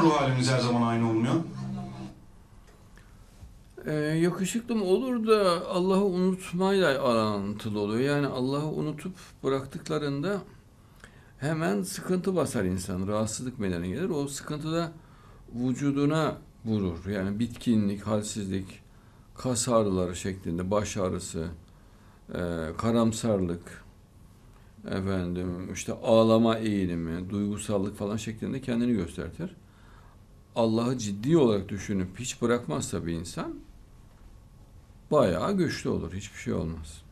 ruh halimiz her zaman aynı olmuyor? Yakışıklı mı olur da Allah'ı unutmayla orantılı oluyor. Yani Allah'ı unutup bıraktıklarında hemen sıkıntı basar insan. Rahatsızlık meydana gelir. O sıkıntı da vücuduna vurur. Yani bitkinlik, halsizlik, kas ağrıları şeklinde, baş ağrısı, karamsarlık, efendim işte ağlama eğilimi, duygusallık falan şeklinde kendini gösterir. Allah'ı ciddi olarak düşünüp hiç bırakmazsa bir insan bayağı güçlü olur. Hiçbir şey olmaz.